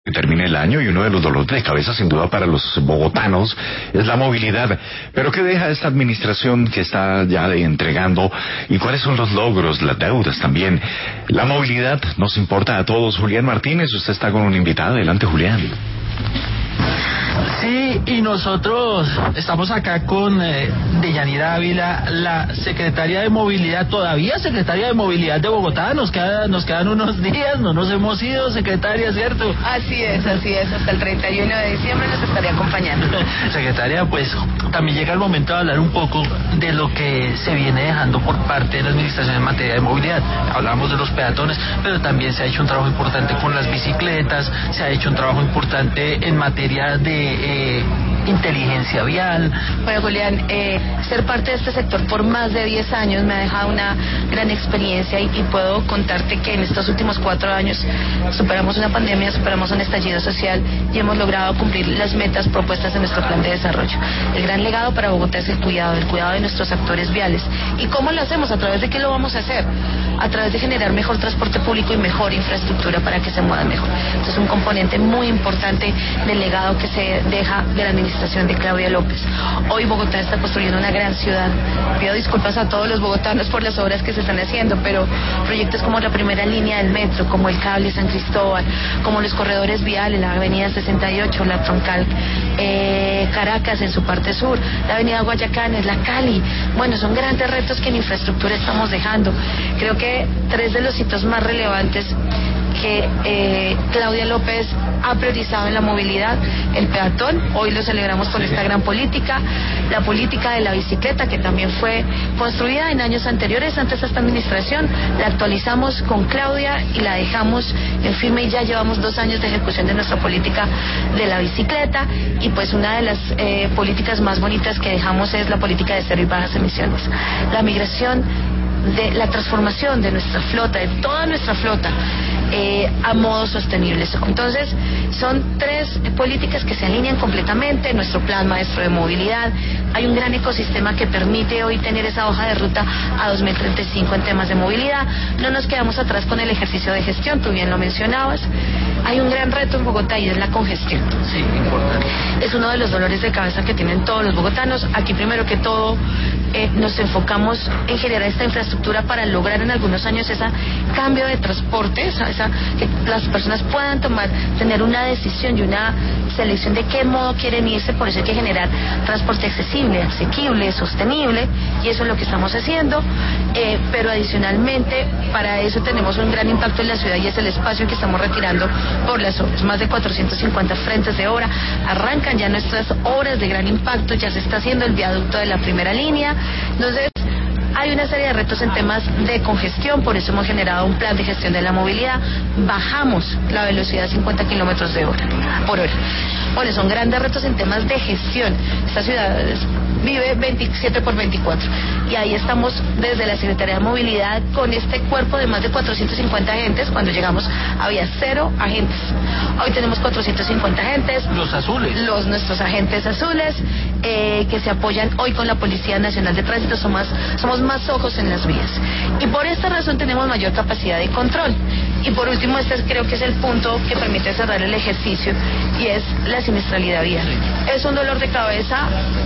que termine el año, y uno de los dolores de cabeza sin duda para los bogotanos es la movilidad. Pero ¿qué deja esta administración que está ya entregando y cuáles son los logros, las deudas también? La movilidad nos importa a todos. Julián Martínez, usted está con un invitado. Adelante, Julián. Sí, y nosotros estamos acá con Deyanira Ávila, la secretaria de Movilidad, todavía secretaria de Movilidad de Bogotá. Nos quedan unos días, no nos hemos ido, secretaria, ¿cierto? Así es, hasta el 31 de diciembre nos estaría acompañando. Secretaria, pues también llega el momento de hablar un poco de lo que se viene dejando por parte de la administración en materia de movilidad. Hablamos de los peatones, pero también se ha hecho un trabajo importante con las bicicletas, se ha hecho un trabajo importante en materia de inteligencia vial. Bueno, Julián, ser parte de este sector por más de 10 años me ha dejado una gran experiencia y puedo contarte que en estos últimos 4 años superamos una pandemia, superamos un estallido social y hemos logrado cumplir las metas propuestas en nuestro plan de desarrollo. El gran legado para Bogotá es el cuidado de nuestros actores viales. ¿Y cómo lo hacemos? ¿A través de qué lo vamos a hacer? A través de generar mejor transporte público y mejor infraestructura para que se muevan mejor. Esto es un componente muy importante del legado que se deja de la administración de Claudia López. Hoy Bogotá está construyendo una gran ciudad. Pido disculpas a todos los bogotanos por las obras que se están haciendo, pero proyectos como la primera línea del metro, como el cable San Cristóbal, como los corredores viales, la avenida 68, la troncal Caracas en su parte sur, la avenida Guayacanes, la Cali. Bueno, son grandes retos que en infraestructura estamos dejando. Creo que 3 de los hitos más relevantes que Claudia López ha priorizado en la movilidad: el peatón, hoy lo celebramos con esta gran política, la política de la bicicleta, que también fue construida en años anteriores, antes de esta administración, la actualizamos con Claudia y la dejamos en firme, y ya llevamos 2 años de ejecución de nuestra política de la bicicleta. Y pues una de las políticas más bonitas que dejamos es la política de cero y bajas emisiones, la migración, de la transformación de nuestra flota, de toda nuestra flota, a modos sostenibles. Entonces, son 3 políticas que se alinean completamente en nuestro plan maestro de movilidad. Hay un gran ecosistema que permite hoy tener esa hoja de ruta a 2035 en temas de movilidad. No nos quedamos atrás con el ejercicio de gestión, tú bien lo mencionabas. Hay un gran reto en Bogotá y es la congestión. Sí, importante. Es uno de los dolores de cabeza que tienen todos los bogotanos. Aquí, primero que todo, nos enfocamos en generar esta infraestructura para lograr en algunos años ese cambio de transporte, que las personas puedan tener una decisión y una selección de qué modo quieren irse. Por eso hay que generar transporte accesible, asequible, sostenible, y eso es lo que estamos haciendo. Pero adicionalmente, para eso tenemos un gran impacto en la ciudad, y es el espacio que estamos retirando por las obras. Más de 450 frentes de obra. Arrancan ya nuestras obras de gran impacto, ya se está haciendo el viaducto de la primera línea. Entonces, hay una serie de retos en temas de congestión, por eso hemos generado un plan de gestión de la movilidad. Bajamos la velocidad a 50 kilómetros por hora. Bueno, son grandes retos en temas de gestión. Esta ciudad vive 27/24, y ahí estamos desde la Secretaría de Movilidad con este cuerpo de más de 450 agentes. Cuando llegamos había 0 agentes. Hoy tenemos 450 agentes. Los azules. Nuestros agentes azules, que se apoyan hoy con la Policía Nacional de Tránsito. Somos más ojos en las vías, y por esta razón tenemos mayor capacidad de control. Y por último, este creo que es el punto que permite cerrar el ejercicio, y es la siniestralidad vial. Es un dolor de cabeza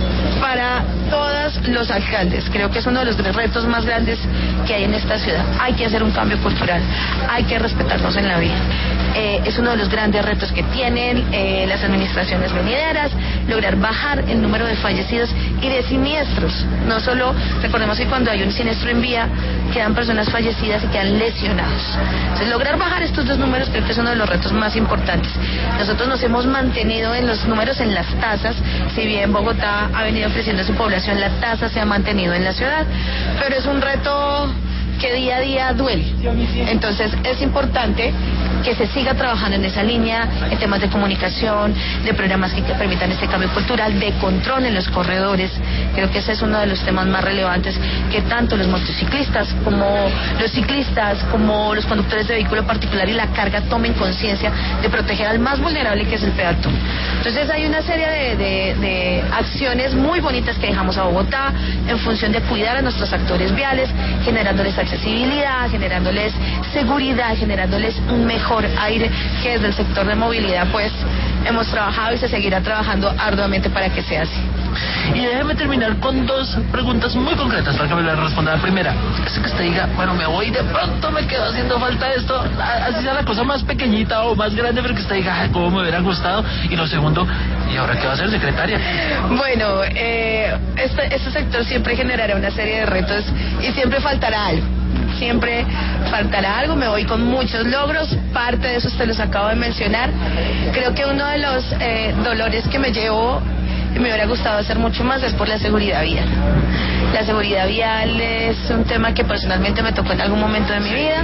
para todos los alcaldes. Creo que es uno de los retos más grandes que hay en esta ciudad. Hay que hacer un cambio cultural, hay que respetarnos en la vía. Es uno de los grandes retos que tienen las administraciones venideras, lograr bajar el número de fallecidos y de siniestros. No solo, recordemos que cuando hay un siniestro en vía, quedan personas fallecidas y quedan lesionados. Entonces, lograr bajar estos 2 números creo que es uno de los retos más importantes. Nosotros nos hemos mantenido en los números, en las tasas. Si bien Bogotá ha venido creciendo su población, la tasa se ha mantenido en la ciudad, pero es un reto que día a día duele. Entonces, es importante que se siga trabajando en esa línea, en temas de comunicación, de programas que permitan este cambio cultural, de control en los corredores, Creo que ese es uno de los temas más relevantes, que tanto los motociclistas como los ciclistas, como los conductores de vehículo particular y la carga tomen conciencia de proteger al más vulnerable, que es el peatón. Entonces hay una serie de acciones muy bonitas que dejamos a Bogotá en función de cuidar a nuestros actores viales, generándoles accesibilidad, generándoles seguridad, generándoles un mejor aire, que desde el sector de movilidad pues hemos trabajado y se seguirá trabajando arduamente para que sea así. Y déjeme terminar con dos preguntas muy concretas para que me las responda. La primera, es que usted diga, bueno, me voy y de pronto me quedó haciendo falta esto, así sea la cosa más pequeñita o más grande, pero que usted diga, ay, cómo me hubiera gustado. Y lo segundo, ¿y ahora qué va a hacer, secretaria? Bueno, este sector siempre generará una serie de retos y siempre faltará algo. Siempre faltará algo, me voy con muchos logros, parte de eso usted los acabo de mencionar. Creo que uno de los dolores que me llevo, me hubiera gustado hacer mucho más, es por la seguridad vial. La seguridad vial es un tema que personalmente me tocó en algún momento de mi vida.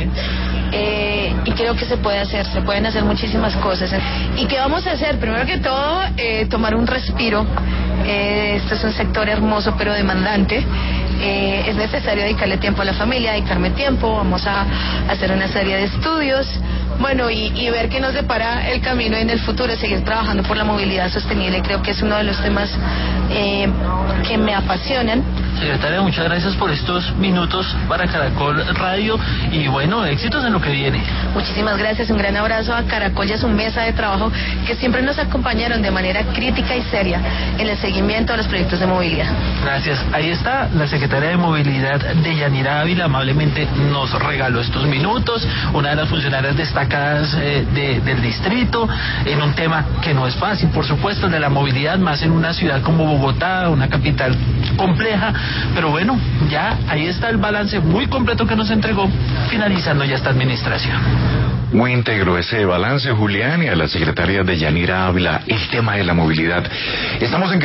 Y creo que se puede hacer, se pueden hacer muchísimas cosas. ¿Y qué vamos a hacer? Primero que todo, tomar un respiro. Este es un sector hermoso pero demandante. Es necesario dedicarle tiempo a la familia, dedicarme tiempo. Vamos a hacer una serie de estudios, bueno, y ver qué nos depara el camino en el futuro, seguir trabajando por la movilidad sostenible. Creo que es uno de los temas que me apasionan. Secretaria, muchas gracias por estos minutos para Caracol Radio y bueno, éxitos en lo que viene. Muchísimas gracias, un gran abrazo a Caracol y a su mesa de trabajo, que siempre nos acompañaron de manera crítica y seria en el seguimiento de los proyectos de movilidad. Gracias. Ahí está la secretaria de Movilidad de Yanira Ávila, amablemente nos regaló estos minutos, una de las funcionarias destacadas del distrito, en un tema que no es fácil, por supuesto, el de la movilidad, más en una ciudad como Bogotá, una capital compleja, pero bueno, ya ahí está el balance muy completo que nos entregó, finalizando ya esta administración. Muy íntegro ese balance, Julián, y a la secretaria de Yanira Ávila, el tema de la movilidad. Estamos en